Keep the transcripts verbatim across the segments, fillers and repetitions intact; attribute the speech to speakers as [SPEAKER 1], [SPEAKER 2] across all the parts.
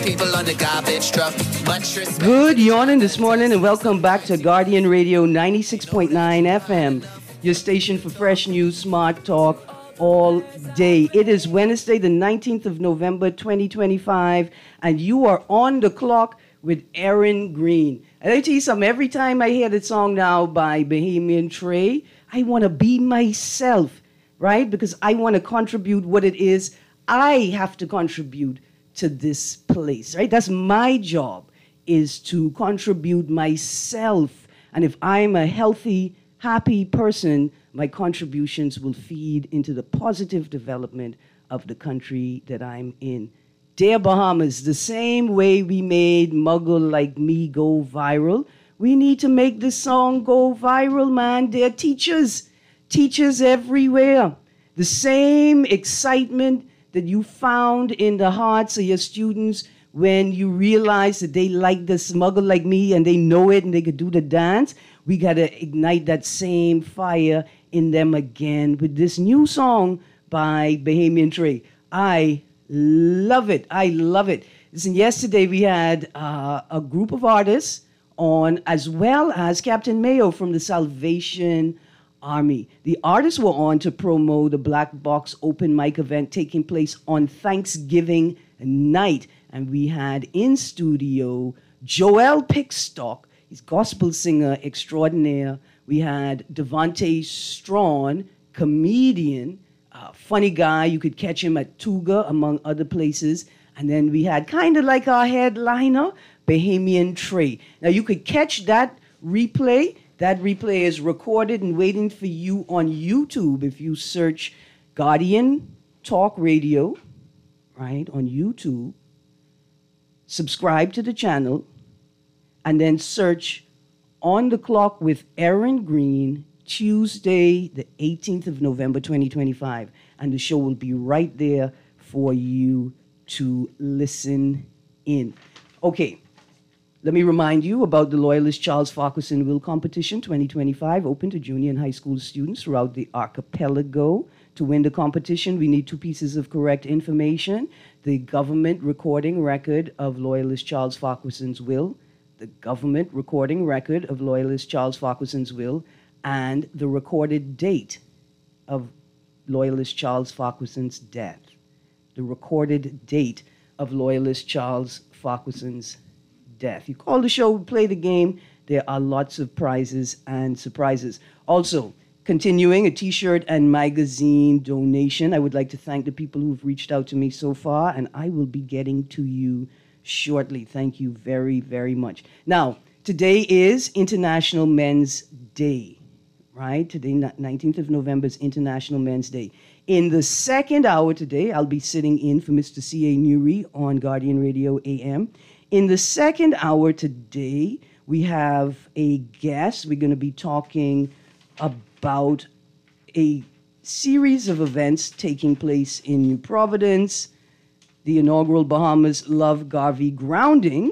[SPEAKER 1] people on the garbage truck. Much respect.
[SPEAKER 2] Good yawning this morning and welcome back to Guardian Radio ninety-six point nine F M, your station for fresh news, smart talk all day. It is Wednesday, the nineteenth of November, twenty twenty-five, and you are on the clock with Aaron Green. And I tell you something, every time I hear that song now by Bahamian Trey, I want to be myself, right? Because I want to contribute what it is I have to contribute to this place, right? That's my job, is to contribute myself. And if I'm a healthy, happy person, my contributions will feed into the positive development of the country that I'm in. Dear Bahamas, the same way we made Muggle Like Me go viral, we need to make this song go viral, man. There are teachers, teachers everywhere. The same excitement that you found in the hearts of your students when you realize that they like this Muggle Like Me and they know it and they could do the dance, we got to ignite that same fire in them again with this new song by Bahamian Trey. I love it. I love it. Listen, yesterday we had uh, a group of artists on, as well as Captain Mayo from the Salvation Army. The artists were on to promote the Black Box open mic event taking place on Thanksgiving night. And we had in studio Joel Pickstock, he's gospel singer extraordinaire. We had Devontae Strawn, comedian, uh, funny guy. You could catch him at Tuga, among other places. And then we had kind of like our headliner, Bahamian Trey. Now, you could catch that replay. That replay is recorded and waiting for you on YouTube if you search Guardian Talk Radio, right, on YouTube. Subscribe to the channel, and then search On the Clock with Aaron Green, Tuesday, the eighteenth of November, twenty twenty-five. And the show will be right there for you to listen in. Okay. Let me remind you about the Loyalist Charles Farquharson Will Competition twenty twenty-five, open to junior and high school students throughout the archipelago. To win the competition, we need two pieces of correct information: the government recording record of Loyalist Charles Farquharson's will, the government recording record of Loyalist Charles Farquharson's will, and the recorded date of Loyalist Charles Farquharson's death. The recorded date of Loyalist Charles Farquharson's death. You call the show, play the game. There are lots of prizes and surprises. Also, continuing a t-shirt and magazine donation. I would like to thank the people who've reached out to me so far, and I will be getting to you shortly. Thank you very, very much. Now, today is International Men's Day, right? Today, nineteenth of November, is International Men's Day. In the second hour today, I'll be sitting in for Mister C A Newry on Guardian Radio A M. In the second hour today, we have a guest. We're going to be talking about a series of events taking place in New Providence, the inaugural Bahamas Love Garvey grounding.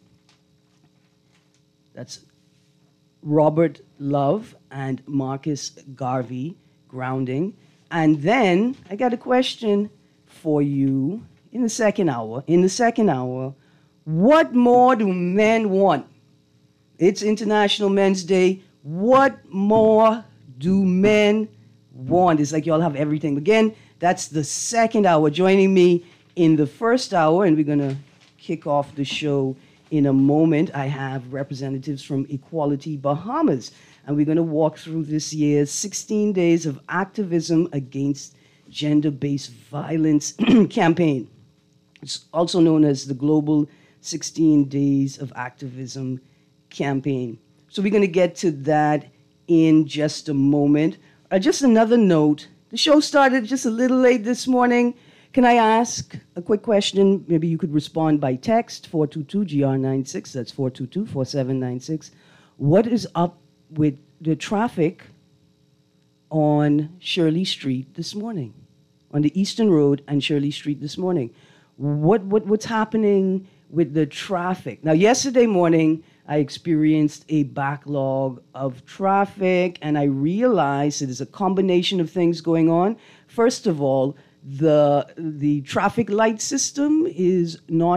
[SPEAKER 2] That's Robert Love and Marcus Garvey grounding. And then I got a question for you in the second hour. In the second hour, what more do men want? It's International Men's Day. What more do men want? It's like y'all have everything. Again, that's the second hour. Joining me in the first hour, and we're going to kick off the show in a moment, I have representatives from Equality Bahamas. And we're going to walk through this year's sixteen days of activism against gender-based violence campaign. It's also known as the Global sixteen Days of Activism campaign. So we're going to get to that in just a moment. Uh, just another note, the show started just a little late this morning. Can I ask a quick question? Maybe you could respond by text, four two two G R nine six, that's four two two, four seven nine six. What is up with the traffic on Shirley Street this morning? On the Eastern Road and Shirley Street this morning? What, what What's happening with the traffic? Now, yesterday morning, I experienced a backlog of traffic, and I realized that there's a combination of things going on. First of all, the the traffic light system is not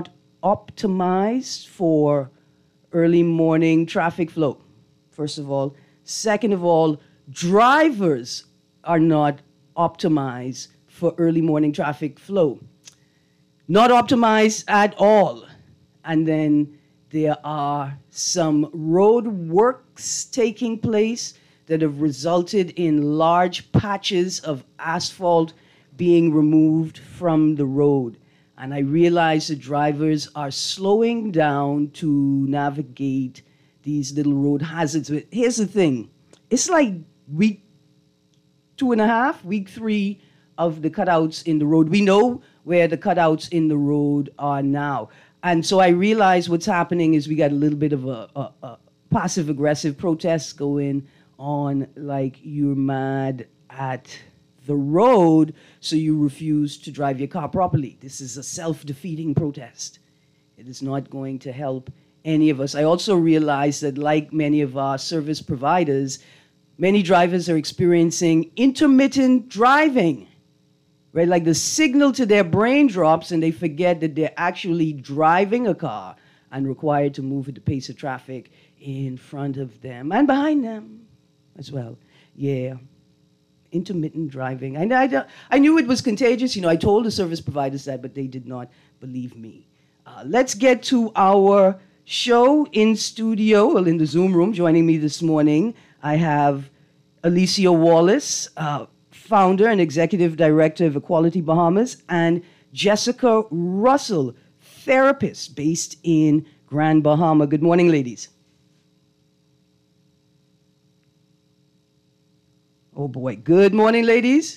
[SPEAKER 2] optimized for early morning traffic flow, first of all. Second of all, drivers are not optimized for early morning traffic flow. Not optimized at all. And then there are some road works taking place that have resulted in large patches of asphalt being removed from the road. And I realize the drivers are slowing down to navigate these little road hazards. But here's the thing. It's like week two and a half, week three of the cutouts in the road. We know where the cutouts in the road are now. And so I realize what's happening is we got a little bit of a, a, a passive-aggressive protest going on, like you're mad at the road, so you refuse to drive your car properly. This is a self-defeating protest. It is not going to help any of us. I also realize that, like many of our service providers, many drivers are experiencing intermittent driving, right? Like the signal to their brain drops and they forget that they're actually driving a car and required to move at the pace of traffic in front of them and behind them as well. Yeah. Intermittent driving. I, I, I knew it was contagious. You know, I told the service providers that, but they did not believe me. Uh, let's get to our show in studio, well, in the Zoom room. Joining me this morning, I have Alicia Wallace, uh, founder and executive director of Equality Bahamas, and Jessica Russell, therapist based in Grand Bahama. Good morning, ladies. Oh boy. Good morning, ladies.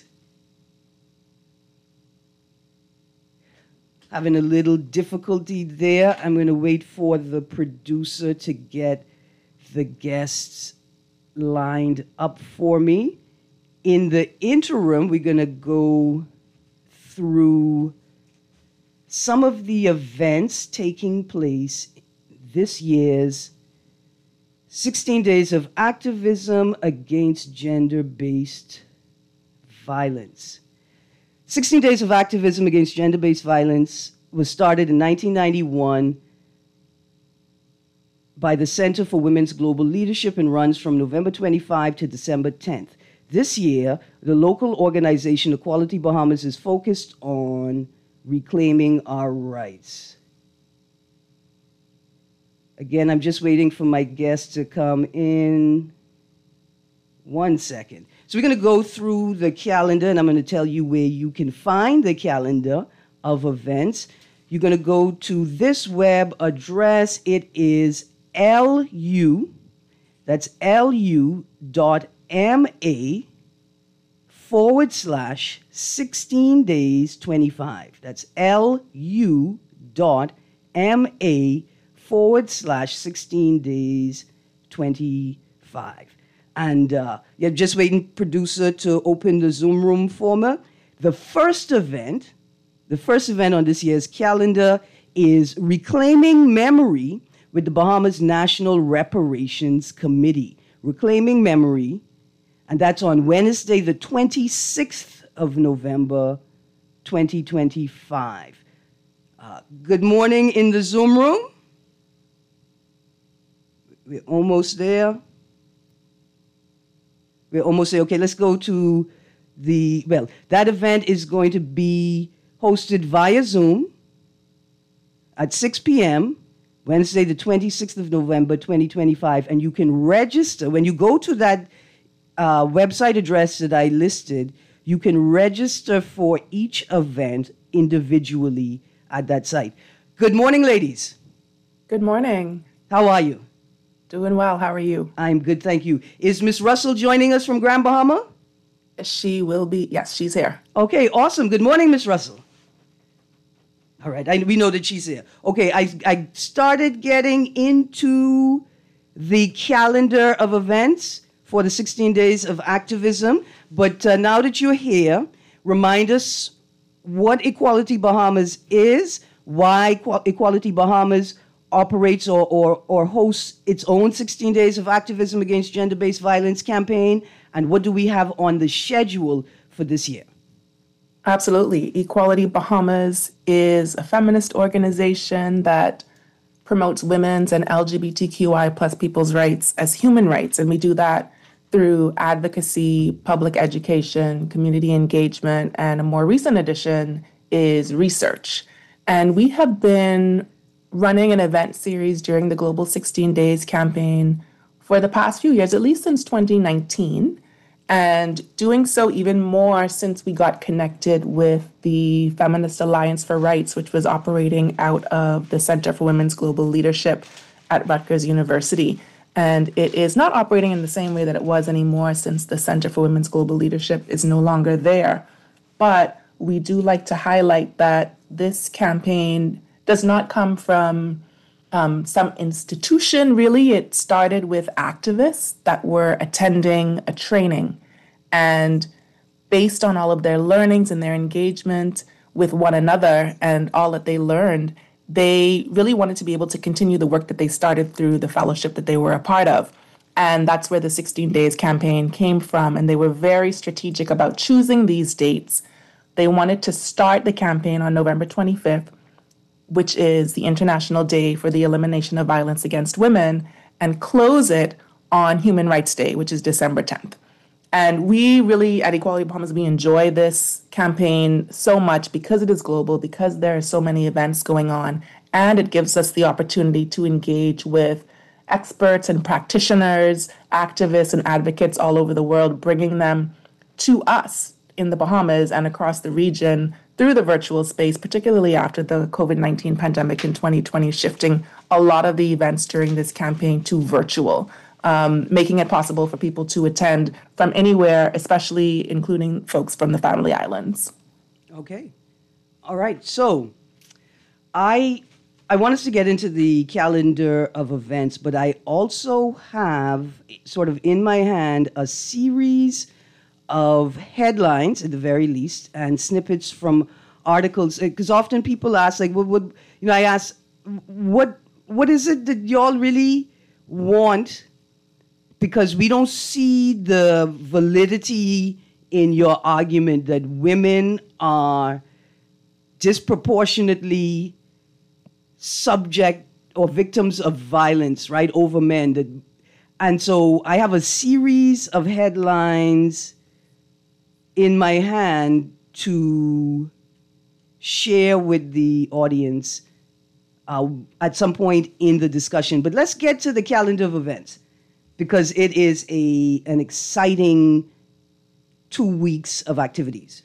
[SPEAKER 2] Having a little difficulty there. I'm going to wait for the producer to get the guests lined up for me. In the interim, we're going to go through some of the events taking place this year's sixteen Days of Activism Against Gender-Based Violence. sixteen Days of Activism Against Gender-Based Violence was started in nineteen ninety-one by the Center for Women's Global Leadership and runs from November twenty-fifth to December tenth. This year, the local organization Equality Bahamas is focused on reclaiming our rights. Again, I'm just waiting for my guests to come in. One second. So we're going to go through the calendar, and I'm going to tell you where you can find the calendar of events. You're going to go to this web address. It is lu, that's lu dot ma forward slash 16 days 25. That's lu dot ma forward slash 16 days 25. And uh, you're just waiting, producer, to open the Zoom room for me. The first event, the first event on this year's calendar is Reclaiming Memory with the Bahamas National Reparations Committee. Reclaiming Memory, and that's on Wednesday, the twenty-sixth of November, twenty twenty-five. Uh, good morning in the Zoom room. We're almost there. We're almost there. Okay, let's go to the, well, that event is going to be hosted via Zoom at six p.m., Wednesday, the twenty-sixth of November, twenty twenty-five. And you can register. When you go to that uh, website address that I listed, you can register for each event individually at that site. Good morning, ladies.
[SPEAKER 3] Good morning.
[SPEAKER 2] How are you?
[SPEAKER 3] Doing well. How are you?
[SPEAKER 2] I'm good, thank you. Is Miss Russell joining us from Grand Bahama?
[SPEAKER 3] She will be. Yes, she's here.
[SPEAKER 2] Okay, awesome. Good morning, Miss Russell. All right, I, we know that she's here. Okay, I, I started getting into the calendar of events for the sixteen Days of Activism, but uh, now that you're here, remind us what Equality Bahamas is, why Equality Bahamas operates or, or, or hosts its own sixteen Days of Activism Against Gender-Based Violence campaign, and what do we have on the schedule for this year?
[SPEAKER 3] Absolutely. Equality Bahamas is a feminist organization that promotes women's and L G B T Q I plus people's rights as human rights. And we do that through advocacy, public education, community engagement, and a more recent addition is research. And we have been running an event series during the Global sixteen Days campaign for the past few years, at least since twenty nineteen, and doing so even more since we got connected with the Feminist Alliance for Rights, which was operating out of the Center for Women's Global Leadership at Rutgers University. And it is not operating in the same way that it was anymore since the Center for Women's Global Leadership is no longer there. But we do like to highlight that this campaign does not come from um, some institution, really. It started with activists that were attending a training. And based on all of their learnings and their engagement with one another and all that they learned, they really wanted to be able to continue the work that they started through the fellowship that they were a part of. And that's where the sixteen Days campaign came from. And they were very strategic about choosing these dates. They wanted to start the campaign on November twenty-fifth, which is the International Day for the Elimination of Violence Against Women, and close it on Human Rights Day, which is December tenth. And we really, at Equality Bahamas, we enjoy this campaign so much because it is global, because there are so many events going on, and it gives us the opportunity to engage with experts and practitioners, activists and advocates all over the world, bringing them to us in the Bahamas and across the region through the virtual space, particularly after the COVID nineteen pandemic in twenty twenty, shifting a lot of the events during this campaign to virtual, um, making it possible for people to attend from anywhere, especially including folks from the Family Islands.
[SPEAKER 2] Okay. All right. So I I want us to get into the calendar of events, but I also have sort of in my hand a series of headlines, at the very least, and snippets from articles. Because often people ask, like, what would you know? I ask, what what is it that y'all really want? Because we don't see the validity in your argument that women are disproportionately subject or victims of violence, right, over men. That, and so I have a series of headlines in my hand to share with the audience uh, at some point in the discussion. But let's get to the calendar of events, because it is a an exciting two weeks of activities.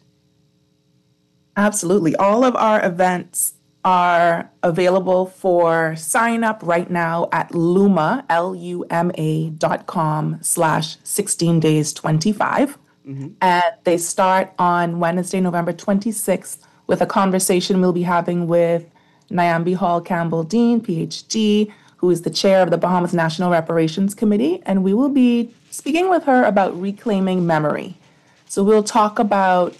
[SPEAKER 3] Absolutely. All of our events are available for sign up right now at Luma, L U M A dot com slash sixteen days twenty-five. Mm-hmm. And they start on Wednesday, November twenty-sixth, with a conversation we'll be having with Nyambi Hall Campbell Dean, P H D, who is the chair of the Bahamas National Reparations Committee. And we will be speaking with her about reclaiming memory. So we'll talk about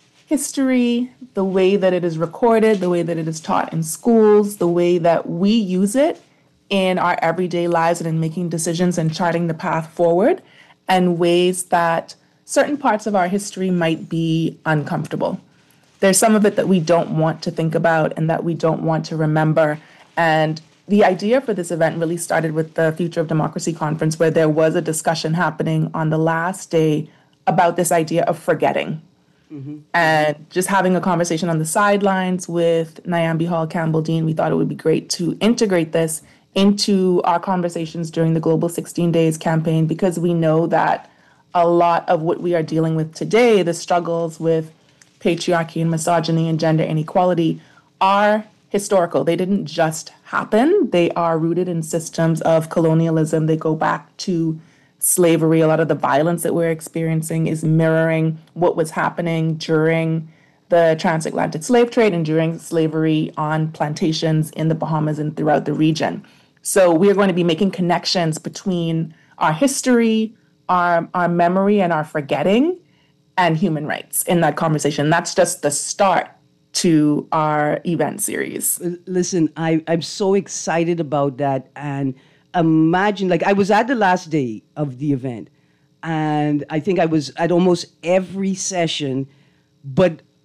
[SPEAKER 3] history, the way that it is recorded, the way that it is taught in schools, the way that we use it in our everyday lives and in making decisions and charting the path forward, and ways that certain parts of our history might be uncomfortable. There's some of it that we don't want to think about and that we don't want to remember. And the idea for this event really started with the Future of Democracy Conference, where there was a discussion happening on the last day about this idea of forgetting. Mm-hmm. And just having a conversation on the sidelines with Nyambi Hall Campbell Dean, we thought it would be great to integrate this into our conversations during the Global sixteen Days campaign, because we know that a lot of what we are dealing with today, the struggles with patriarchy and misogyny and gender inequality, are historical. They didn't just happen. They are rooted in systems of colonialism. They go back to slavery. A lot of the violence that we're experiencing is mirroring what was happening during the transatlantic slave trade and during slavery on plantations in the Bahamas and throughout the region. So we are going to be making connections between our history, our, our memory, and our forgetting, and human rights in that conversation. That's just the start to our event series.
[SPEAKER 2] Listen, I, I'm so excited about that. And imagine, like, I was at the last day of the event, and I think I was at almost every session, but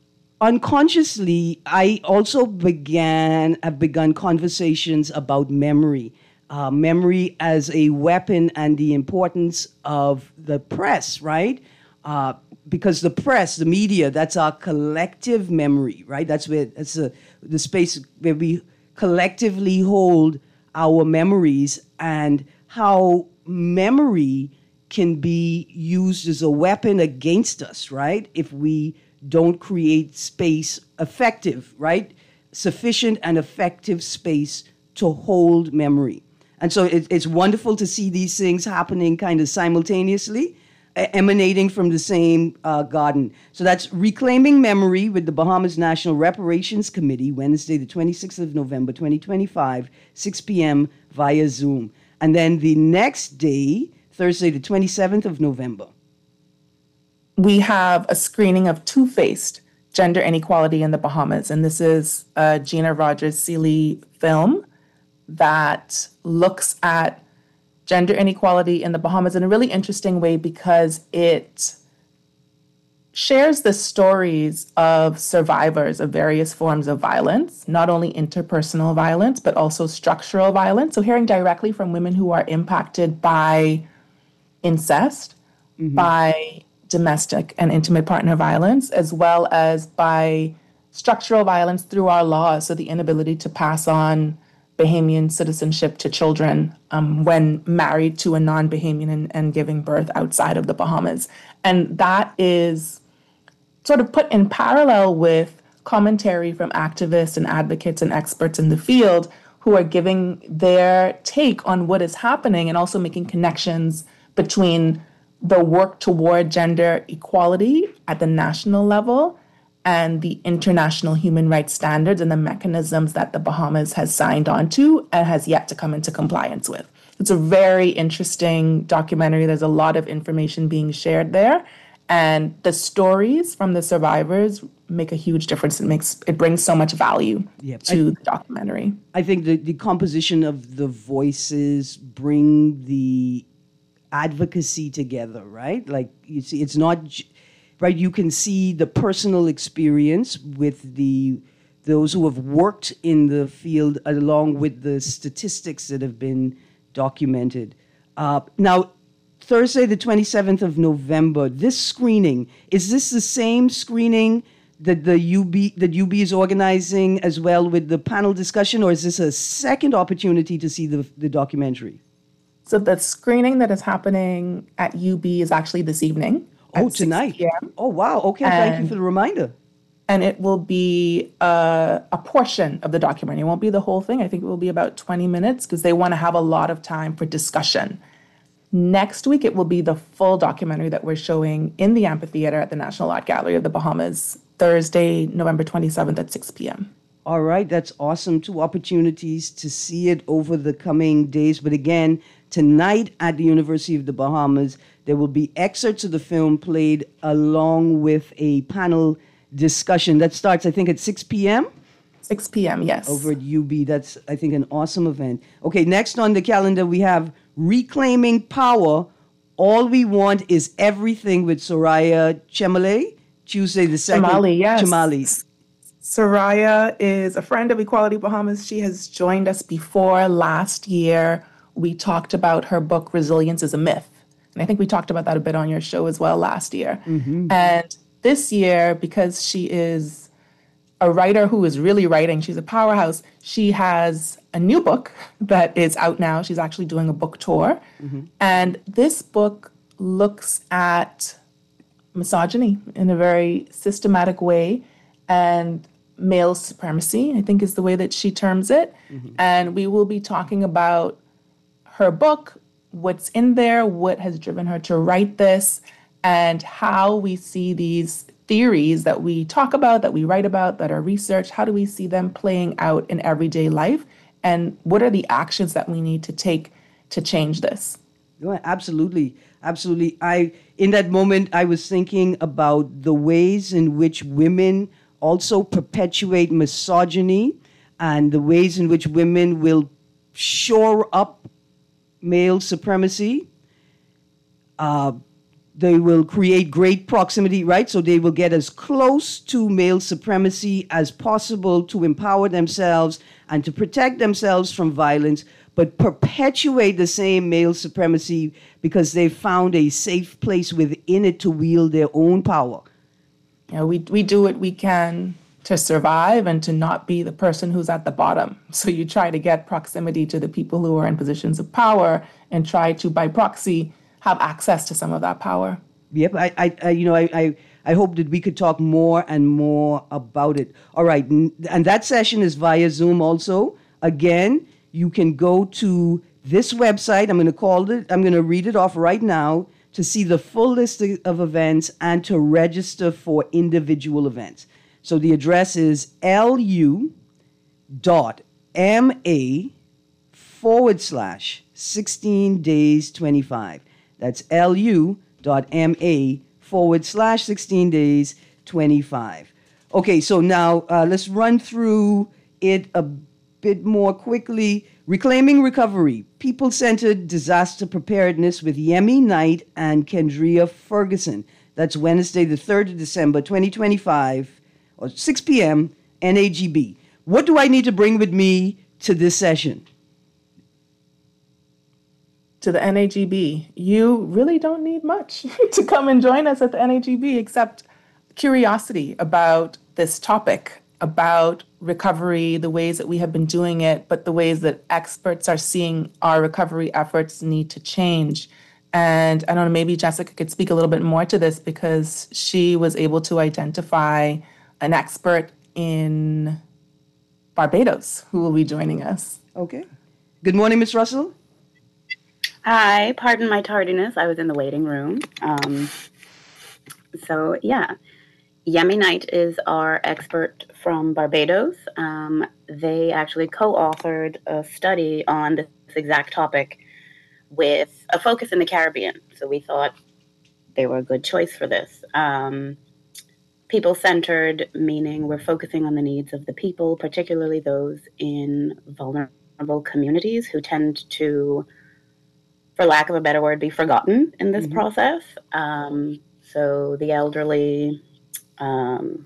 [SPEAKER 2] unconsciously, I also began, have begun conversations about memory. Uh, memory as a weapon and the importance of the press, right? Uh, because the press, the media, that's our collective memory, right? That's where that's the, the space where we collectively hold our memories, and how memory can be used as a weapon against us, right? If we don't create space effective, right? Sufficient and effective space to hold memory. And so it, it's wonderful to see these things happening kind of simultaneously, e- emanating from the same uh, garden. So that's Reclaiming Memory with the Bahamas National Reparations Committee, Wednesday, the twenty-sixth of November, twenty twenty-five, six p.m. via Zoom. And then the next day, Thursday, the twenty-seventh of November.
[SPEAKER 3] We have a screening of Two-Faced, Gender Inequality in the Bahamas. And this is a Gina Rogers-Seeley film that looks at gender inequality in the Bahamas in a really interesting way, because it shares the stories of survivors of various forms of violence, not only interpersonal violence, but also structural violence. So hearing directly from women who are impacted by incest, mm-hmm. by domestic and intimate partner violence, as well as by structural violence through our laws. So the inability to pass on Bahamian citizenship to children um, when married to a non-Bahamian and, and giving birth outside of the Bahamas. And that is sort of put in parallel with commentary from activists and advocates and experts in the field who are giving their take on what is happening, and also making connections between the work toward gender equality at the national level and the international human rights standards and the mechanisms that the Bahamas has signed on to and has yet to come into compliance with. It's a very interesting documentary. There's a lot of information being shared there. And the stories from the survivors make a huge difference. It makes it brings so much value yep. to I, the documentary.
[SPEAKER 2] I think the, the composition of the voices bring the advocacy together, right? Like, you see, it's not... Right, you can see the personal experience with the those who have worked in the field, along with the statistics that have been documented. Uh, now, Thursday, the twenty-seventh of November, this screening, is this the same screening that the U B that U B is organizing as well with the panel discussion, or is this a second opportunity to see the the documentary?
[SPEAKER 3] So the screening that is happening at U B is actually this evening.
[SPEAKER 2] Oh, tonight. Oh, wow. Okay, and, thank you for the reminder.
[SPEAKER 3] And it will be uh, a portion of the documentary. It won't be the whole thing. I think it will be about twenty minutes, because they want to have a lot of time for discussion. Next week, it will be the full documentary that we're showing in the amphitheater at the National Art Gallery of the Bahamas, Thursday, November twenty-seventh at six p.m.
[SPEAKER 2] All right, that's awesome. Two opportunities to see it over the coming days. But again, tonight at the University of the Bahamas, there will be excerpts of the film played along with a panel discussion that starts, I think, at six p.m.?
[SPEAKER 3] six p.m., yes.
[SPEAKER 2] Over at U B. That's, I think, an awesome event. Okay, next on the calendar, we have Reclaiming Power. All We Want Is Everything with Soraya Chemale, Tuesday the second.
[SPEAKER 3] Chemale, yes.
[SPEAKER 2] Chemale.
[SPEAKER 3] Soraya is a friend of Equality Bahamas. She has joined us before. Last year, we talked about her book, Resilience is a Myth. And I think we talked about that a bit on your show as well last year. Mm-hmm. And this year, because she is a writer who is really writing, she's a powerhouse, she has a new book that is out now. She's actually doing a book tour. Mm-hmm. And this book looks at misogyny in a very systematic way, and male supremacy, I think is the way that she terms it. Mm-hmm. And we will be talking about her book, what's in there, what has driven her to write this, and how we see these theories that we talk about, that we write about, that are researched, how do we see them playing out in everyday life, and what are the actions that we need to take to change this?
[SPEAKER 2] Yeah, absolutely. Absolutely. I, in that moment, I was thinking about the ways in which women also perpetuate misogyny, and the ways in which women will shore up male supremacy, uh, they will create great proximity, right? So they will get as close to male supremacy as possible to empower themselves and to protect themselves from violence, but perpetuate the same male supremacy because they found a safe place within it to wield their own power.
[SPEAKER 3] You know, we, we do what we can to survive and to not be the person who's at the bottom. So you try to get proximity to the people who are in positions of power and try to, by proxy, have access to some of that power.
[SPEAKER 2] Yep, I, I, I you know, I, I, I hope that we could talk more and more about it. All right, and that session is via Zoom also. Again, you can go to this website. I'm going to call it, I'm going to read it off right now to see the full list of events and to register for individual events. So the address is lu dot ma forward slash 16 days 25. That's lu dot ma forward slash 16 days 25. Okay, so now uh, let's run through it a bit more quickly. Reclaiming Recovery, People-Centered Disaster Preparedness with Yemi Knight and Kendria Ferguson. That's Wednesday, the third of December, twenty twenty-five, or six p.m., N A G B. What do I need to bring with me to this session?
[SPEAKER 3] To the N A G B, you really don't need much to come and join us at the N A G B except curiosity about this topic, about recovery, the ways that we have been doing it, but the ways that experts are seeing our recovery efforts need to change. And I don't know, maybe Jessica could speak a little bit more to this because she was able to identify an expert in Barbados who will be joining us.
[SPEAKER 2] Okay. Good morning, Miz Russell.
[SPEAKER 4] Hi, pardon my tardiness. I was in the waiting room. Um, so, yeah, Yemi Knight is our expert from Barbados. Um, they actually co-authored a study on this exact topic with a focus in the Caribbean. So we thought they were a good choice for this. Um, people-centered, meaning we're focusing on the needs of the people, particularly those in vulnerable communities who tend to, for lack of a better word, be forgotten in this mm-hmm. process. Um, so the elderly, um,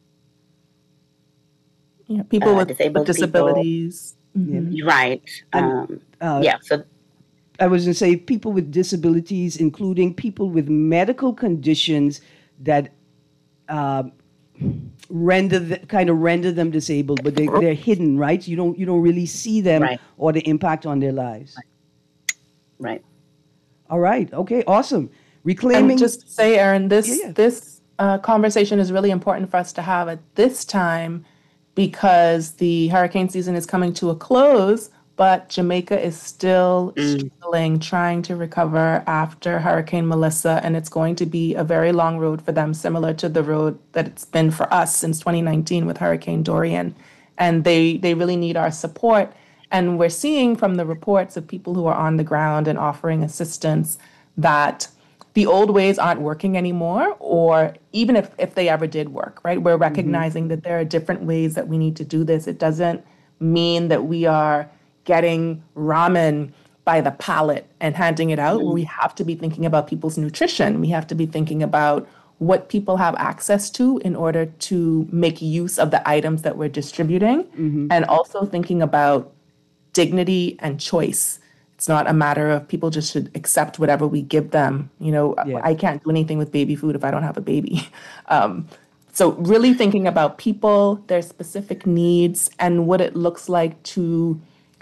[SPEAKER 3] yeah, people
[SPEAKER 4] uh,
[SPEAKER 3] with,
[SPEAKER 4] disabled
[SPEAKER 3] with disabilities.
[SPEAKER 4] People. Mm-hmm. Right. Um, uh, yeah. So
[SPEAKER 2] I was going to say people with disabilities, including people with medical conditions that uh, render the, kind of render them disabled, but they, they're hidden, right? You don't you don't really see them right. or the impact on their lives.
[SPEAKER 4] Right. right.
[SPEAKER 2] All right. Okay. Awesome. Reclaiming.
[SPEAKER 3] And just to say, Erin, this
[SPEAKER 2] yeah, yeah.
[SPEAKER 3] this uh, conversation is really important for us to have at this time because the hurricane season is coming to a close. But Jamaica is still mm. struggling, trying to recover after Hurricane Melissa, and it's going to be a very long road for them, similar to the road that it's been for us since twenty nineteen with Hurricane Dorian. And they, they really need our support. And we're seeing from the reports of people who are on the ground and offering assistance that the old ways aren't working anymore, or even if, if they ever did work, right? We're recognizing mm-hmm. that there are different ways that we need to do this. It doesn't mean that we are getting ramen by the pallet and handing it out. Mm-hmm. We have to be thinking about people's nutrition. We have to be thinking about what people have access to in order to make use of the items that we're distributing, mm-hmm. and also thinking about dignity and choice. It's not a matter of people just should accept whatever we give them. You know, yeah. I can't do anything with baby food if I don't have a baby. Um, so really thinking about people, their specific needs, and what it looks like to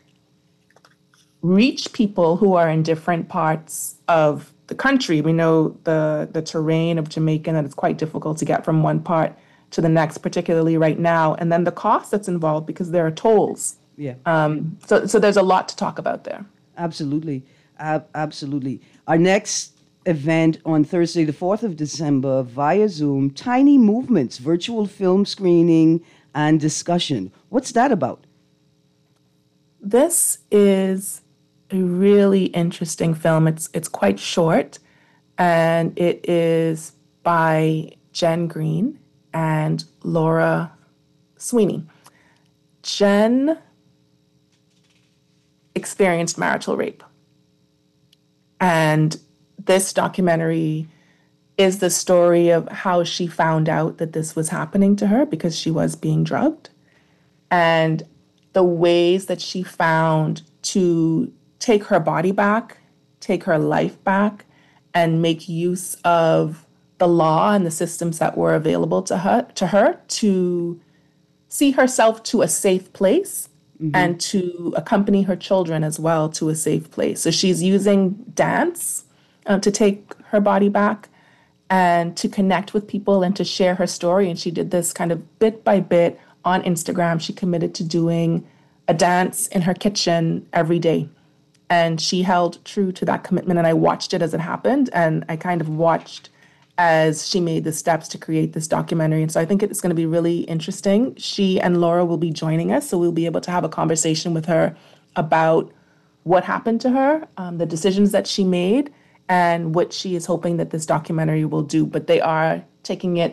[SPEAKER 3] reach people who are in different parts of the country. We know the, the terrain of Jamaica, and it's quite difficult to get from one part to the next, particularly right now. And then the cost that's involved because there are tolls.
[SPEAKER 2] Yeah.
[SPEAKER 3] Um, so, so there's a lot to talk about there.
[SPEAKER 2] Absolutely. Uh, absolutely. Our next event on Thursday, the fourth of December, via Zoom, Tiny Movements, virtual film screening and discussion. What's that about?
[SPEAKER 3] This is a really interesting film. It's it's quite short, and it is by Jen Green and Laura Sweeney. Jen experienced marital rape, and this documentary is the story of how she found out that this was happening to her because she was being drugged, and the ways that she found to take her body back, take her life back, and make use of the law and the systems that were available to her to her to see herself to a safe place, mm-hmm. and to accompany her children as well to a safe place. So she's using dance uh, to take her body back and to connect with people and to share her story. And she did this kind of bit by bit on Instagram. She committed to doing a dance in her kitchen every day. And she held true to that commitment. And I watched it as it happened. And I kind of watched as she made the steps to create this documentary. And so I think it's going to be really interesting. She and Laura will be joining us. So we'll be able to have a conversation with her about what happened to her, um, the decisions that she made, and what she is hoping that this documentary will do. But they are taking it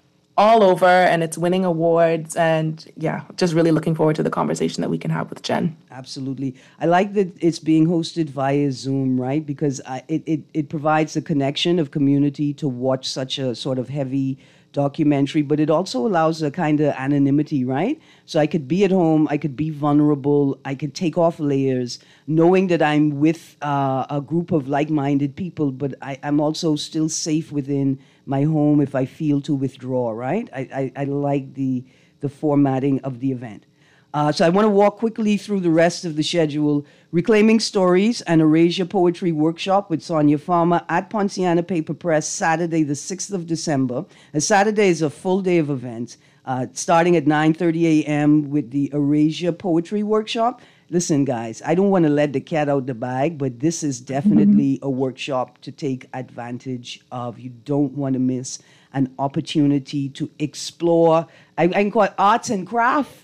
[SPEAKER 3] all over, and it's winning awards. And yeah, just really looking forward to the conversation that we can have with Jen.
[SPEAKER 2] Absolutely. I like that it's being hosted via Zoom, right? Because I, it, it, it provides the connection of community to watch such a sort of heavy documentary, but it also allows a kind of anonymity, right? So I could be at home, I could be vulnerable, I could take off layers, knowing that I'm with uh, a group of like-minded people, but I, I'm also still safe within my home if I feel to withdraw, right? I, I, I like the, the formatting of the event. Uh, so I want to walk quickly through the rest of the schedule. Reclaiming Stories, an Erasure Poetry Workshop with Sonia Farmer at Poinciana Paper Press, Saturday, the sixth of December. A Saturday is a full day of events, uh, starting at nine thirty a.m. with the Erasure Poetry Workshop. Listen, guys, I don't want to let the cat out the bag, but this is definitely mm-hmm. a workshop to take advantage of. You don't want to miss an opportunity to explore, I, I can call it arts and craft,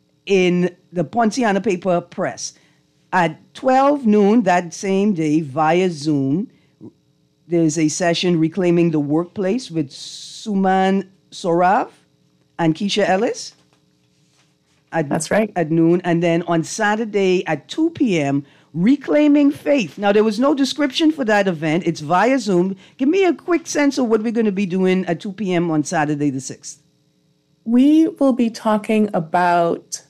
[SPEAKER 2] in the Poinciana Paper Press. At twelve noon that same day, via Zoom, there's a session Reclaiming the Workplace with Suman Sorav and Keisha Ellis. At,
[SPEAKER 3] That's right.
[SPEAKER 2] At noon. And then on Saturday at two p.m., Reclaiming Faith. Now, there was no description for that event. It's via Zoom. Give me a quick sense of what we're going to be doing at two p.m. on Saturday the sixth.
[SPEAKER 3] We will be talking about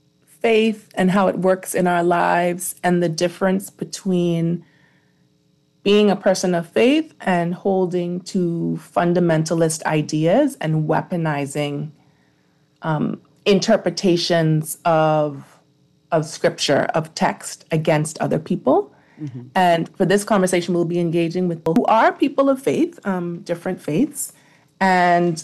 [SPEAKER 3] faith and how it works in our lives, and the difference between being a person of faith and holding to fundamentalist ideas and weaponizing um, interpretations of, of scripture, of text against other people. Mm-hmm. And for this conversation, we'll be engaging with people who are people of faith, um, different faiths, and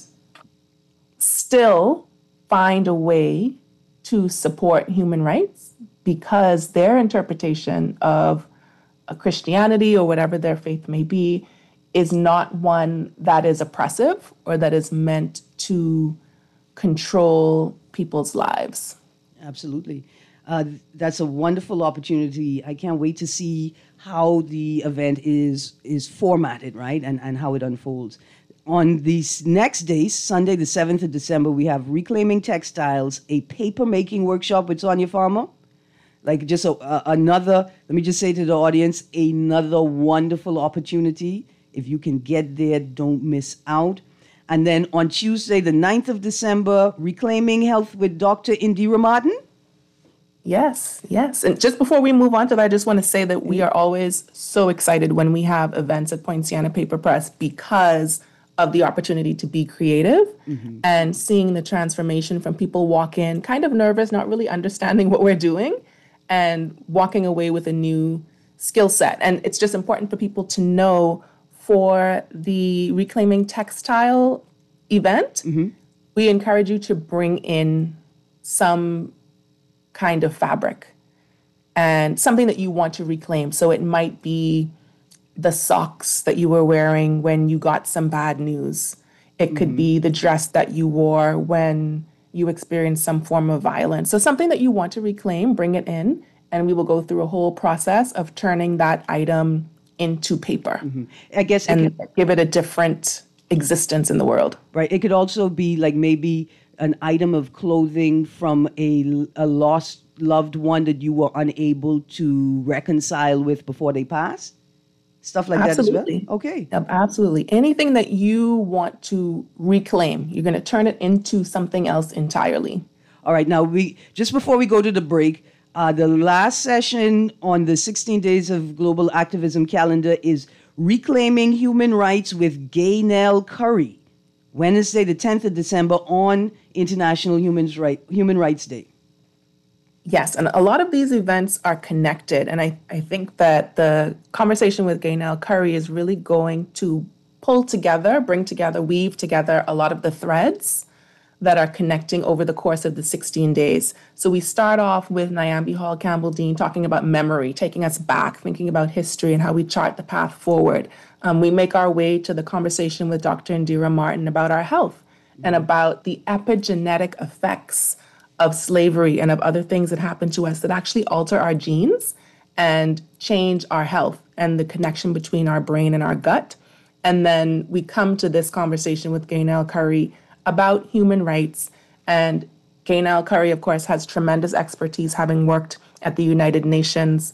[SPEAKER 3] still find a way to support human rights because their interpretation of a Christianity or whatever their faith may be is not one that is oppressive or that is meant to control people's lives.
[SPEAKER 2] Absolutely. Uh, that's a wonderful opportunity. I can't wait to see how the event is is formatted, right, and, and how it unfolds. On these next days, Sunday, the seventh of December, we have Reclaiming Textiles, a paper-making workshop with Sonia Farmer. Like just a, uh, another, let me just say to the audience, another wonderful opportunity. If you can get there, don't miss out. And then on Tuesday, the ninth of December, Reclaiming Health with Doctor Indira Martin.
[SPEAKER 3] Yes, yes. And just before we move on to that, I just want to say that we are always so excited when we have events at Poinciana Paper Press because of the opportunity to be creative, mm-hmm. and seeing the transformation from people walk in kind of nervous, not really understanding what we're doing, and walking away with a new skill set. And it's just important for people to know for the Reclaiming Textile event, mm-hmm. we encourage you to bring in some kind of fabric and something that you want to reclaim. So it might be the socks that you were wearing when you got some bad news. It could mm-hmm. be the dress that you wore when you experienced some form of violence. So something that you want to reclaim, bring it in, and we will go through a whole process of turning that item into paper. Mm-hmm.
[SPEAKER 2] I guess
[SPEAKER 3] and could, give it a different existence in the world.
[SPEAKER 2] Right. It could also be like maybe an item of clothing from a, a lost loved one that you were unable to reconcile with before they passed. stuff like
[SPEAKER 3] Absolutely.
[SPEAKER 2] that as well? Okay.
[SPEAKER 3] Yep, absolutely. Anything that you want to reclaim, you're going to turn it into something else entirely.
[SPEAKER 2] All right. Now, we just before we go to the break, uh, the last session on the sixteen Days of Global Activism calendar is Reclaiming Human Rights with Gaynell Curry, Wednesday, the tenth of December on International Human Right, Human Rights Day.
[SPEAKER 3] Yes, and a lot of these events are connected. And I, I think that the conversation with Gaynell Curry is really going to pull together, bring together, weave together a lot of the threads that are connecting over the course of the sixteen days. So we start off with Nyambi Hall Campbell Dean talking about memory, taking us back, thinking about history and how we chart the path forward. Um, we make our way to the conversation with Doctor Indira Martin about our health and about the epigenetic effects of slavery and of other things that happen to us that actually alter our genes and change our health and the connection between our brain and our gut. And then we come to this conversation with Gaynell Curry about human rights. And Gaynell Curry, of course, has tremendous expertise, having worked at the United Nations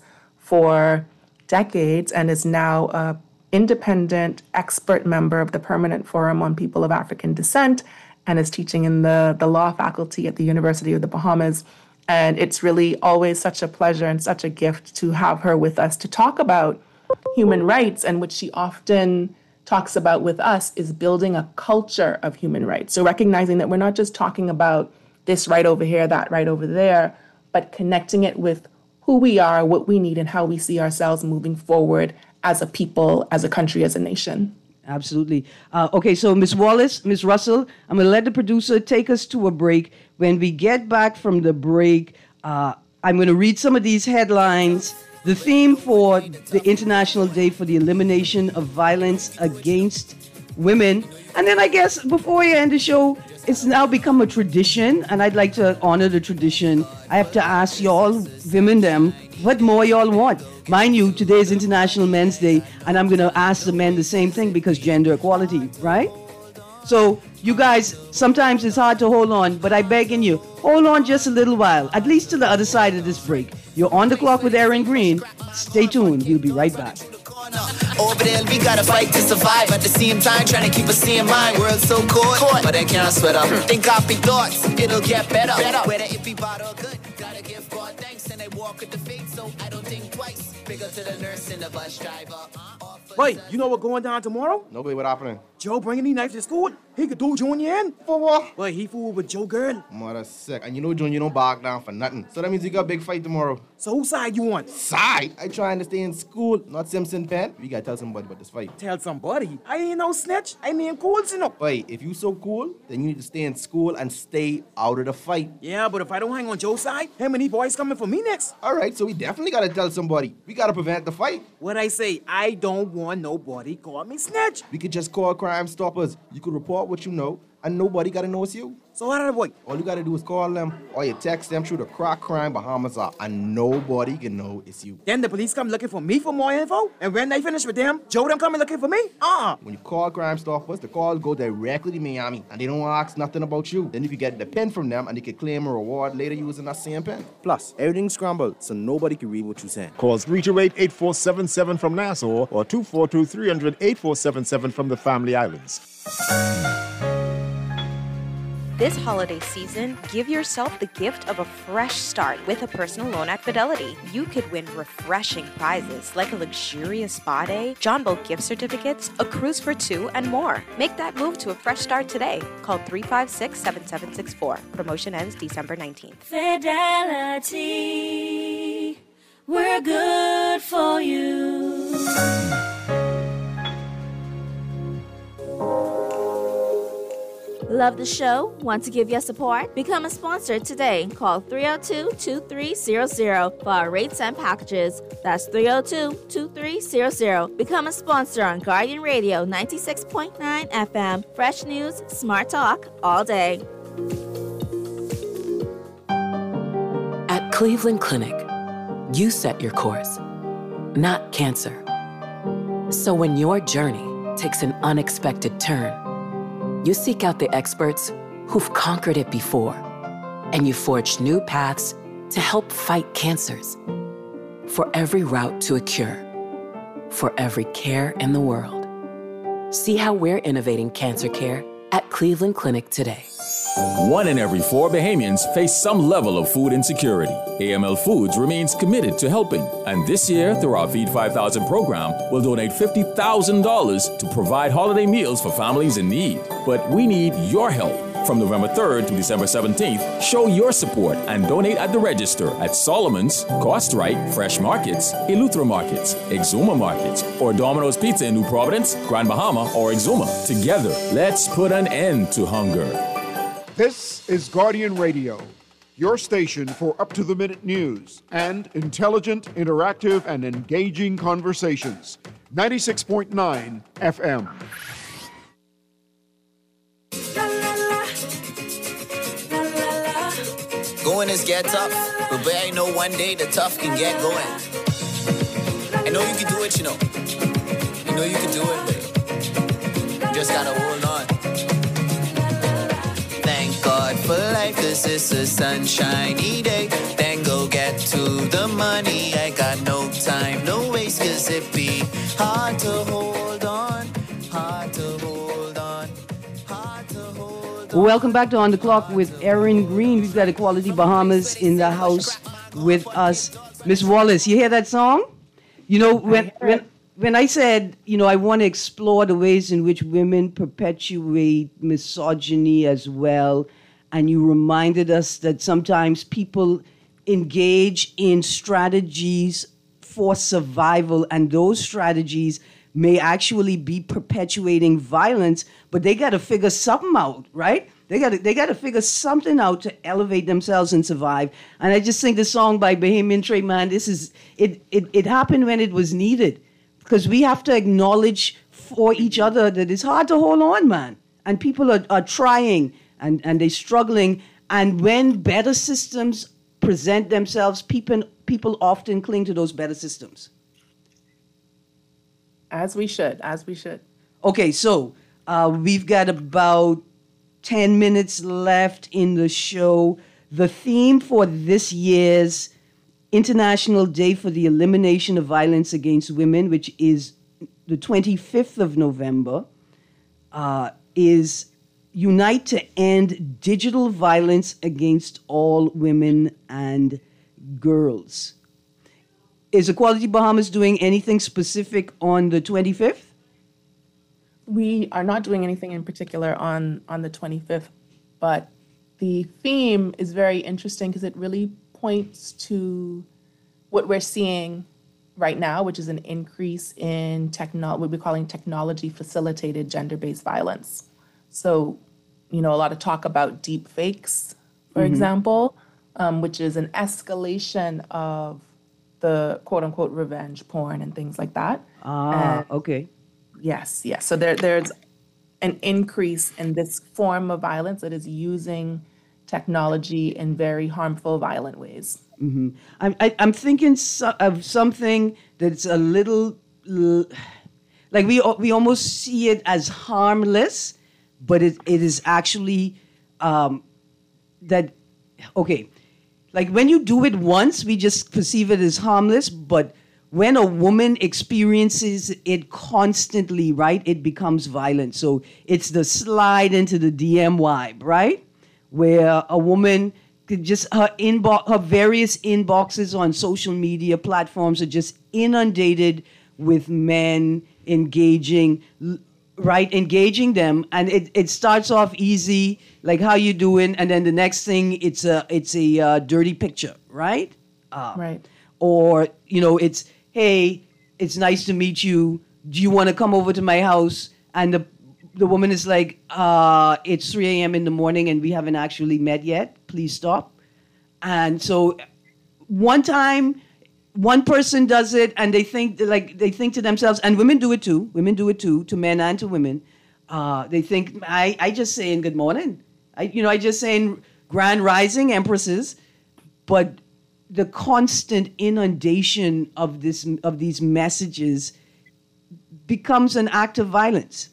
[SPEAKER 3] for decades and is now an independent expert member of the Permanent Forum on People of African Descent, and is teaching in the, the law faculty at the University of the Bahamas. And it's really always such a pleasure and such a gift to have her with us to talk about human rights, and what she often talks about with us is building a culture of human rights. So recognizing that we're not just talking about this right over here, that right over there, but connecting it with who we are, what we need, and how we see ourselves moving forward as a people, as a country, as a nation.
[SPEAKER 2] Absolutely. Uh, okay, so Miz Wallace, Miz Russell, I'm going to let the producer take us to a break. When we get back from the break, uh, I'm going to read some of these headlines. The theme for the International Day for the Elimination of Violence Against Women. And then I guess before you end the show, it's now become a tradition, and I'd like to honor the tradition. I have to ask y'all, women them, what more y'all want? Mind you, today is International Men's Day, and I'm going to ask the men the same thing because gender equality, right? So you guys, sometimes it's hard to hold on, but I begging you, hold on just a little while, at least to the other side of this break. You're on the clock with Aaron Green. Stay tuned. We'll be right back.
[SPEAKER 1] Over there, we gotta fight to survive. At the same time, trying to keep us in mind. World so cold, but I can't sweat up. Think copy thoughts, it'll get better. Whether it be bad or good, gotta give God thanks. And I walk with the faith, so I don't think twice. Bigger to the nurse and the bus driver.
[SPEAKER 5] Wait, you know what's going down tomorrow?
[SPEAKER 6] Nobody, what happening?
[SPEAKER 5] Joe bringing these knives to school. He could do Junior in.
[SPEAKER 6] For what?
[SPEAKER 5] Wait, he fooled with Joe girl.
[SPEAKER 6] Mother sick. And you know Junior don't back down for nothing. So that means you got a big fight tomorrow.
[SPEAKER 5] So whose side you on?
[SPEAKER 6] Side? I trying to stay in school, not Simpson Pen. We gotta tell somebody about this fight.
[SPEAKER 5] Tell somebody. I ain't no snitch. I mean cool, you know.
[SPEAKER 6] Wait, if you so cool, then you need to stay in school and stay out of the fight.
[SPEAKER 5] Yeah, but if I don't hang on Joe's side, him and these boys coming for me next.
[SPEAKER 6] All right, so we definitely gotta tell somebody. We gotta prevent the fight.
[SPEAKER 5] What I say, I don't want nobody call me snitch.
[SPEAKER 6] We could just call Crime Stoppers. You could report what you know, and nobody gotta know it's you.
[SPEAKER 5] So how did I avoid?
[SPEAKER 6] All you gotta do is call them, or you text them through the Crack Crime Bahamas app, and nobody can know it's you.
[SPEAKER 5] Then the police come looking for me for more info, and when they finish with them, Joe them coming looking for me? Uh-uh.
[SPEAKER 6] When you call Crime Stoppers, the calls go directly to Miami, and they don't ask nothing about you. Then you can get the pen from them, and you can claim a reward later using that same pen.
[SPEAKER 7] Plus, everything's scrambled, so nobody can read what you're saying.
[SPEAKER 8] Call three two eight, eight four seven seven from Nassau or two four two, three hundred, eight four seven seven from the Family Islands.
[SPEAKER 9] This holiday season, give yourself the gift of a fresh start with a personal loan at Fidelity. You could win refreshing prizes like a luxurious spa day, John Boat gift certificates, a cruise for two, and more. Make that move to a fresh start today. Call three five six, seven seven six four. Promotion ends December nineteenth.
[SPEAKER 10] Fidelity, we're good for you. Love the show? Want to give your support? Become a sponsor today. Call three oh two, two three zero zero for our rates and packages. That's three oh two, two three zero zero. Become a sponsor on Guardian Radio ninety-six point nine F M. Fresh news, smart talk, all day.
[SPEAKER 11] At Cleveland Clinic, you set your course, not cancer. So when your journey takes an unexpected turn, you seek out the experts who've conquered it before, and you forge new paths to help fight cancers. For every route to a cure, for every care in the world. See how we're innovating cancer care at Cleveland Clinic today.
[SPEAKER 12] One in every four Bahamians face some level of food insecurity. A M L Foods remains committed to helping, and this year, through our Feed five thousand program, we'll donate fifty thousand dollars to provide holiday meals for families in need. But we need your help. From November third to December seventeenth, show your support and donate at the register at Solomon's, Cost Right, Fresh Markets, Eleuthera Markets, Exuma Markets, or Domino's Pizza in New Providence, Grand Bahama, or Exuma. Together, let's put an end to hunger.
[SPEAKER 13] This is Guardian Radio, your station for up-to-the-minute news and intelligent, interactive, and engaging conversations. ninety-six point nine F M.
[SPEAKER 1] Going is get tough, but boy, I know one day the tough can get going. I know you can do it, you know. I know you can do it, but you just gotta hold on. Thank God for life, this is a sunshiny day. Then go get to the money. I got no time, no waste, cause it be hard to hold on, hard to hold on, hard to hold on.
[SPEAKER 2] Welcome back to On the Clock with Erin Green. We've got Equality Bahamas in the house with us. Miss Wallace, you hear that song? You know, when when when I said, you know, I want to explore the ways in which women perpetuate misogyny as well, and you reminded us that sometimes people engage in strategies for survival, and those strategies may actually be perpetuating violence, but they got to figure something out, right? They got to they got to figure something out to elevate themselves and survive. And I just think the song by Bahamian Trade, man, this is it, it it happened when it was needed, because we have to acknowledge for each other that it's hard to hold on, man. And people are, are trying and, and they're struggling. And when better systems present themselves, people people often cling to those better systems.
[SPEAKER 3] As we should, as we should.
[SPEAKER 2] Okay, so uh, we've got about ten minutes left in the show. The theme for this year's International Day for the Elimination of Violence Against Women, which is the twenty-fifth of November, uh, is Unite to End Digital Violence Against All Women and Girls. Is Equality Bahamas doing anything specific on the twenty-fifth?
[SPEAKER 3] We are not doing anything in particular on, on the twenty-fifth, but the theme is very interesting because it really points to what we're seeing right now, which is an increase in techno- what we're calling technology-facilitated gender-based violence. So, you know, a lot of talk about deep fakes, for mm-hmm. example, um, which is an escalation of the quote-unquote revenge porn and things like that.
[SPEAKER 2] Ah,
[SPEAKER 3] and
[SPEAKER 2] okay.
[SPEAKER 3] Yes, yes. So there, there's an increase in this form of violence that is using technology in very harmful, violent ways.
[SPEAKER 2] Mm-hmm. I'm, I, I'm thinking so, of something that's a little, l- like we we almost see it as harmless, but it, it is actually um, that, okay, like when you do it once, we just perceive it as harmless, but when a woman experiences it constantly, right, it becomes violent. So it's the slide into the D M vibe, right? Where a woman could just, her inbox, her various inboxes on social media platforms are just inundated with men engaging, right, engaging them. And it, it starts off easy, like how you doing, and then the next thing, it's a, it's a uh, dirty picture, right? Uh,
[SPEAKER 3] right.
[SPEAKER 2] Or, you know, it's, hey, it's nice to meet you. Do you want to come over to my house? And the the woman is like, uh, it's three a.m. in the morning and we haven't actually met yet. Please stop. And so one time, one person does it and they think like they think to themselves, and women do it too. Women do it too, to men and to women. Uh, they think, I, I just saying good morning. I, you know, I just saying grand rising empresses, but the constant inundation of this of these messages becomes an act of violence.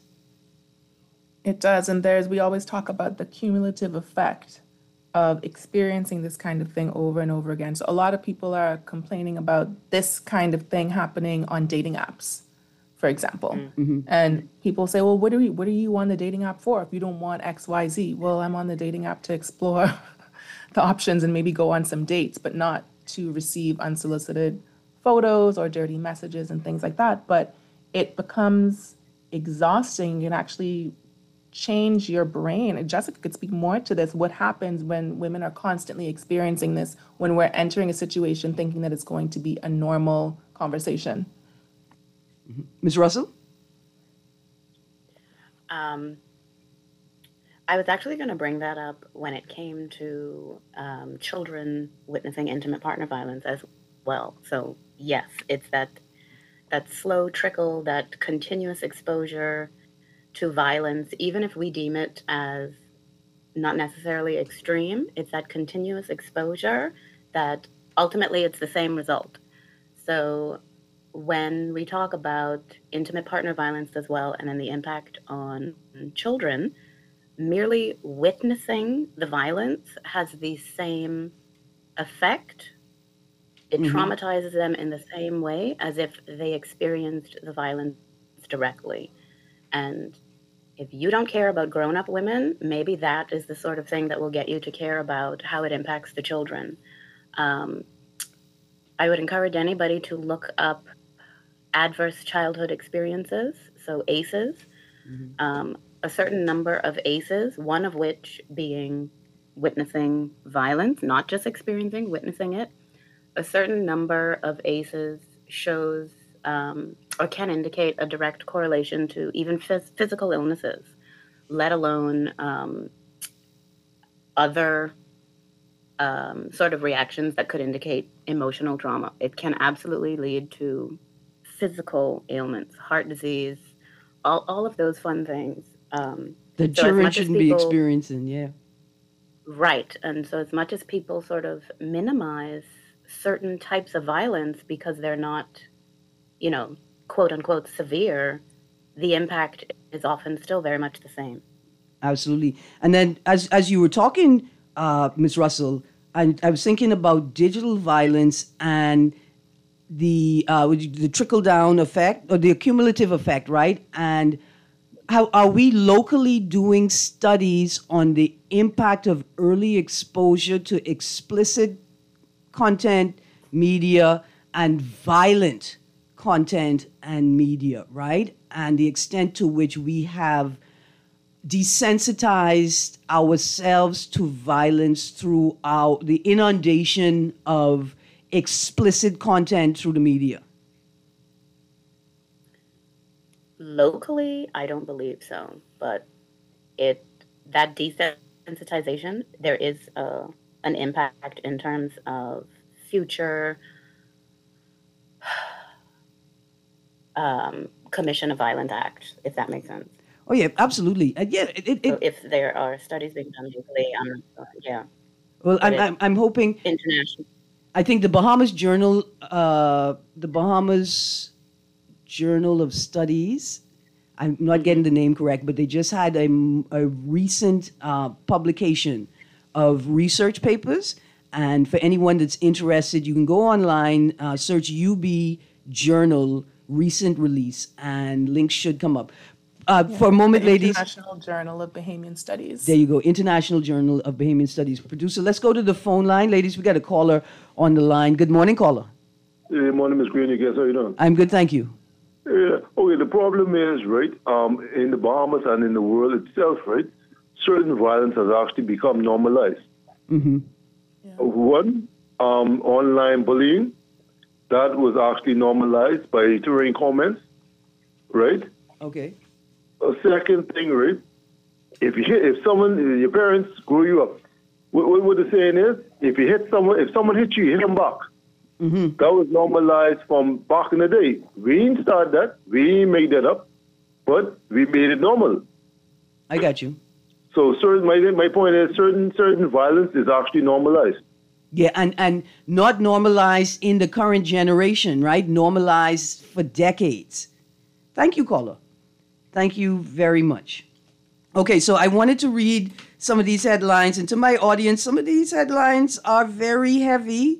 [SPEAKER 3] It does, and there's we always talk about the cumulative effect of experiencing this kind of thing over and over again. So a lot of people are complaining about this kind of thing happening on dating apps, for example.
[SPEAKER 2] Mm-hmm.
[SPEAKER 3] And people say, well, what are you, what are you on the dating app for if you don't want X, Y, Z? Well, I'm on the dating app to explore the options and maybe go on some dates, but not to receive unsolicited photos or dirty messages and things like that. But it becomes exhausting. You can actually change your brain. And Jessica could speak more to this. What happens when women are constantly experiencing this, when we're entering a situation thinking that it's going to be a normal conversation?
[SPEAKER 2] Mm-hmm. Miz Russell?
[SPEAKER 4] Um, I was actually going to bring that up when it came to um, children witnessing intimate partner violence as well. So yes, it's that that slow trickle, that continuous exposure to violence, even if we deem it as not necessarily extreme, it's that continuous exposure that ultimately it's the same result. So when we talk about intimate partner violence as well, and then the impact on children, merely witnessing the violence has the same effect. It mm-hmm. traumatizes them in the same way as if they experienced the violence directly. And if you don't care about grown-up women, maybe that is the sort of thing that will get you to care about how it impacts the children. Um, I would encourage anybody to look up adverse childhood experiences, so A C Es, mm-hmm. um, a certain number of A C Es, one of which being witnessing violence, not just experiencing, witnessing it. A certain number of A C Es shows um, or can indicate a direct correlation to even phys- physical illnesses, let alone um, other um, sort of reactions that could indicate emotional trauma. It can absolutely lead to physical ailments, heart disease, all, all of those fun things. Um,
[SPEAKER 2] that
[SPEAKER 4] so
[SPEAKER 2] children shouldn't
[SPEAKER 4] people,
[SPEAKER 2] be experiencing, yeah.
[SPEAKER 4] Right. And so as much as people sort of minimize certain types of violence because they're not, you know, quote unquote severe, the impact is often still very much the same.
[SPEAKER 2] Absolutely. And then as as you were talking, uh, Miz Russell, I, I was thinking about digital violence and the uh, the trickle down effect or the accumulative effect, right? And how are we locally doing studies on the impact of early exposure to explicit content, media, and violent content and media, right? And the extent to which we have desensitized ourselves to violence through our, the inundation of explicit content through the media.
[SPEAKER 4] Locally, I don't believe so, but it that desensitization, there is a, an impact in terms of future um, commission of violent acts, if that makes sense.
[SPEAKER 2] Oh yeah, absolutely. Uh, yeah, it, it,
[SPEAKER 4] so if there are studies being done locally, um, yeah.
[SPEAKER 2] Well, I'm, I'm I'm hoping
[SPEAKER 4] international.
[SPEAKER 2] I think the Bahamas Journal, uh, the Bahamas Journal of Studies. I'm not getting the name correct, but they just had a, a recent uh, publication of research papers. And for anyone that's interested, you can go online, uh, search U B Journal recent release, and links should come up. Uh,
[SPEAKER 3] yeah,
[SPEAKER 2] for a moment,
[SPEAKER 3] the
[SPEAKER 2] ladies.
[SPEAKER 3] International Journal of Bahamian Studies.
[SPEAKER 2] There you go, International Journal of Bahamian Studies. Producer, let's go to the phone line. Ladies, we got a caller on the line. Good morning, caller.
[SPEAKER 14] Good morning, Miz Green. Guess how you doing?
[SPEAKER 2] I'm good, thank you.
[SPEAKER 14] Yeah. Okay, the problem is, right, um, in the Bahamas and in the world itself, right, certain violence has actually become normalized.
[SPEAKER 2] Mm-hmm.
[SPEAKER 14] Yeah. One, um, online bullying, that was actually normalized by throwing comments, right?
[SPEAKER 2] Okay.
[SPEAKER 14] A second thing, right, if you hit, if someone, your parents grew you up, what, what the saying is, if you hit someone, if someone hits you, you hit them back.
[SPEAKER 2] Mm-hmm.
[SPEAKER 14] That was normalized from back in the day. We didn't start that. We didn't make that up, but we made it normal.
[SPEAKER 2] I got you.
[SPEAKER 14] So certain, my my point is, certain certain violence is actually normalized.
[SPEAKER 2] Yeah, and, and not normalized in the current generation, right? Normalized for decades. Thank you, caller. Thank you very much. Okay, so I wanted to read some of these headlines. And to my audience, some of these headlines are very heavy,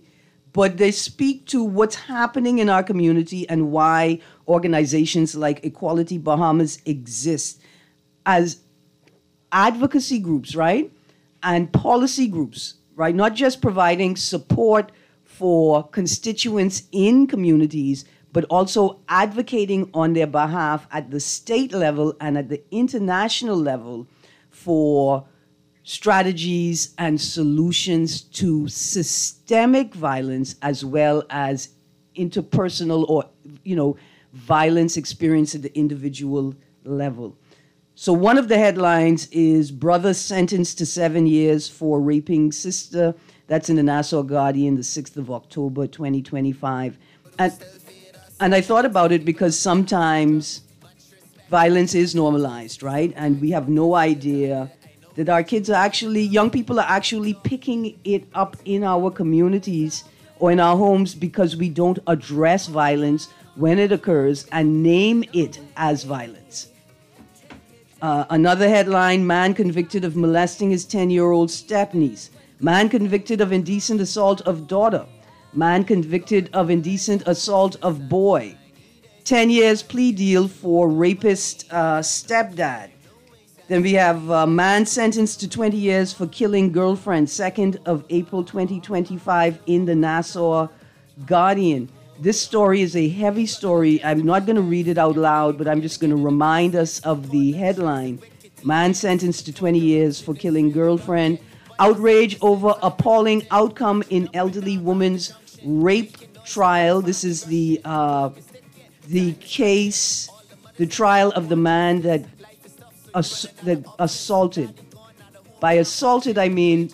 [SPEAKER 2] but they speak to what's happening in our community and why organizations like Equality Bahamas exist as advocacy groups, right? And policy groups, right? Not just providing support for constituents in communities, but also advocating on their behalf at the state level and at the international level for strategies and solutions to systemic violence as well as interpersonal or, you know, violence experienced at the individual level. So one of the headlines is brother sentenced to seven years for raping sister. That's in the Nassau Guardian, the sixth of October, twenty twenty-five. And, and I thought about it because sometimes violence is normalized, right? And we have no idea that our kids are actually, young people are actually picking it up in our communities or in our homes because we don't address violence when it occurs and name it as violence. Uh, another headline, man convicted of molesting his ten-year-old step-niece. Man convicted of indecent assault of daughter. Man convicted of indecent assault of boy. ten years plea deal for rapist uh, stepdad. Then we have a man sentenced to twenty years for killing girlfriend, second of April twenty twenty-five in the Nassau Guardian. This story is a heavy story. I'm not going to read it out loud, but I'm just going to remind us of the headline. Man sentenced to twenty years for killing girlfriend. Outrage over appalling outcome in elderly woman's rape trial. This is the uh, the case, the trial of the man that, ass- that assaulted. By assaulted, I mean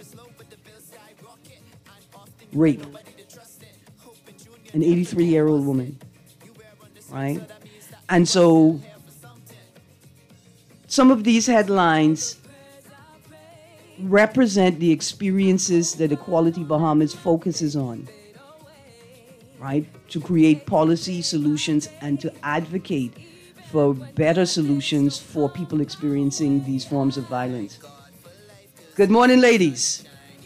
[SPEAKER 2] rape. An eighty-three-year-old woman, right? And so some of these headlines represent the experiences that Equality Bahamas focuses on, right? To create policy solutions and to advocate for better solutions for people experiencing these forms of violence. Good morning, ladies.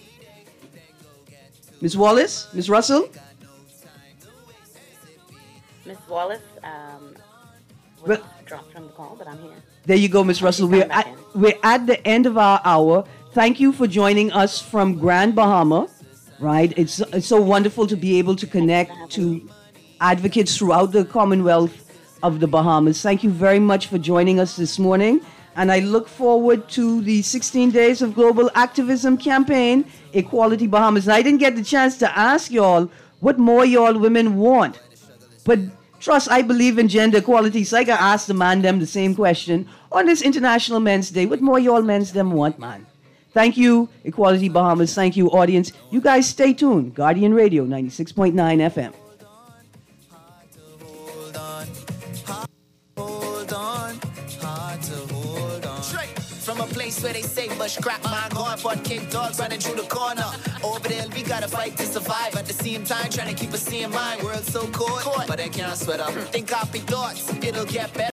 [SPEAKER 2] Miz Wallace, Miz Russell?
[SPEAKER 4] Miss Wallace um, was
[SPEAKER 2] Well-
[SPEAKER 4] dropped from the call, but I'm here.
[SPEAKER 2] There you go, Miz Russell. We're at, we're at the end of our hour. Thank you for joining us from Grand Bahama, right? It's, it's so wonderful to be able to connect to advocates throughout the Commonwealth of the Bahamas. Thank you very much for joining us this morning. And I look forward to the sixteen Days of Global Activism campaign, Equality Bahamas. And I didn't get the chance to ask y'all what more y'all women want. But trust, I believe in gender equality, so I got asked the man them the same question on this International Men's Day. What more y'all men's them want, man? Thank you, Equality Bahamas. Thank you, audience. You guys stay tuned. Guardian Radio, ninety-six point nine F M.
[SPEAKER 1] From a place where they say bush crap, my God, but kick dogs running through the corner. Over there, we gotta fight to survive. At the same time, trying to keep us in mind. World so cold, but I can't sweat up. Think happy thoughts, it'll get better.